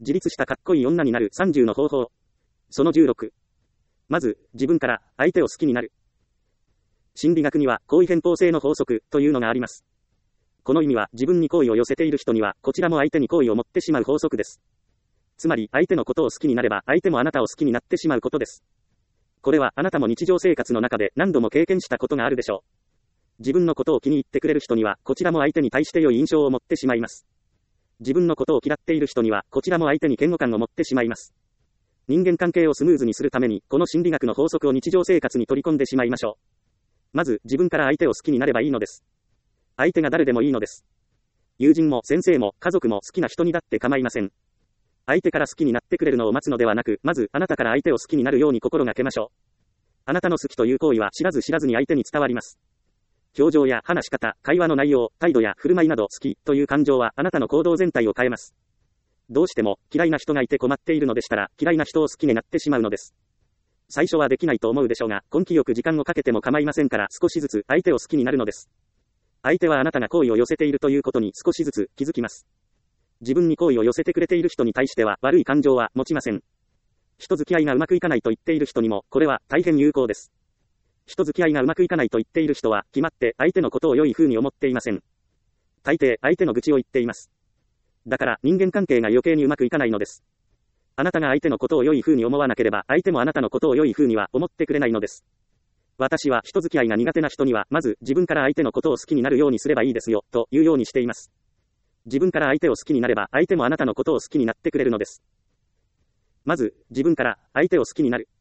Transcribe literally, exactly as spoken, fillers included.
自立したかっこいい女になるさんじゅうの方法。そのじゅうろく。まず、自分から相手を好きになる。心理学には好意偏方性の法則というのがあります。この意味は自分に好意を寄せている人にはこちらも相手に好意を持ってしまう法則です。つまり相手のことを好きになれば相手もあなたを好きになってしまうことです。これはあなたも日常生活の中で何度も経験したことがあるでしょう。自分のことを気に入ってくれる人にはこちらも相手に対して良い印象を持ってしまいます。自分のことを嫌っている人にはこちらも相手に嫌悪感を持ってしまいます。人間関係をスムーズにするためにこの心理学の法則を日常生活に取り込んでしまいましょう。まず自分から相手を好きになればいいのです。相手が誰でもいいのです。友人も先生も家族も好きな人にだって構いません。相手から好きになってくれるのを待つのではなく、まずあなたから相手を好きになるように心がけましょう。あなたの好きという行為は知らず知らずに相手に伝わります。表情や話し方、会話の内容、態度や振る舞いなど好きという感情はあなたの行動全体を変えます。どうしても嫌いな人がいて困っているのでしたら嫌いな人を好きになってしまうのです。最初はできないと思うでしょうが、根気よく時間をかけても構いませんから少しずつ相手を好きになるのです。相手はあなたが好意を寄せているということに少しずつ気づきます。自分に好意を寄せてくれている人に対しては悪い感情は持ちません。人付き合いがうまくいかないと言っている人にもこれは大変有効です。人付き合いがうまくいかないと言っている人は決まって相手のことを良い風に思っていません。大抵相手の愚痴を言っています。だから人間関係が余計にうまくいかないのです。あなたが相手のことを良い風に思わなければ相手もあなたのことを良い風には思ってくれないのです。私は人付き合いが苦手な人にはまず自分から相手のことを好きになるようにすればいいですよというようにしています。自分から相手を好きになれば相手もあなたのことを好きになってくれるのです。まず自分から相手を好きになる。